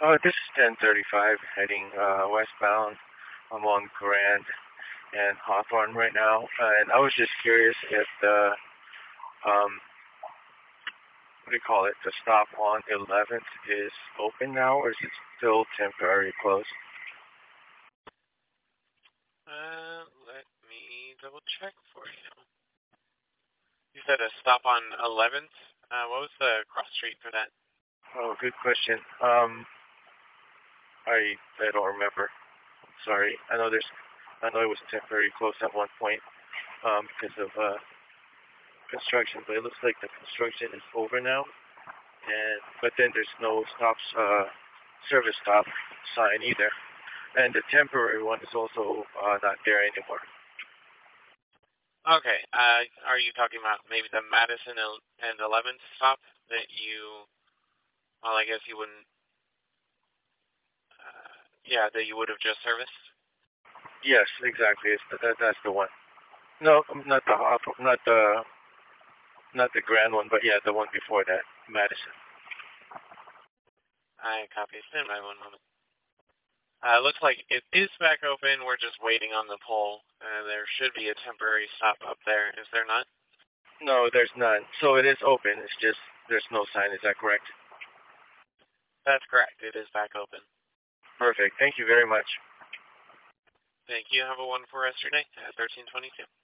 This is 10:35 heading westbound. I'm on Grand and Hawthorne right now, and I was just curious if the what do you call it? The stop on 11th is open now, or is it still temporarily closed? Let me double check for you. You said a stop on 11th. What was the cross street for that? Oh, good question. I don't remember. Sorry. I know it was temporarily closed at one point because of construction, but it looks like the construction is over now. But then there's no service stop sign either, and the temporary one is also not there anymore. Okay. Are you talking about maybe the Madison and 11th stop that you? Well, I guess you wouldn't. Yeah, that you would have just serviced. Yes, exactly. That's the one. No, not the grand one, but yeah, the one before that, Madison. I copy. Stand by one moment. Looks like it is back open. We're just waiting on the pole. There should be a temporary stop up there. Is there not? No, there's none. So it is open. It's just there's no sign. Is that correct? That's correct. It is back open. Perfect. Thank you very much. Thank you. Have a wonderful rest of your day. 1322.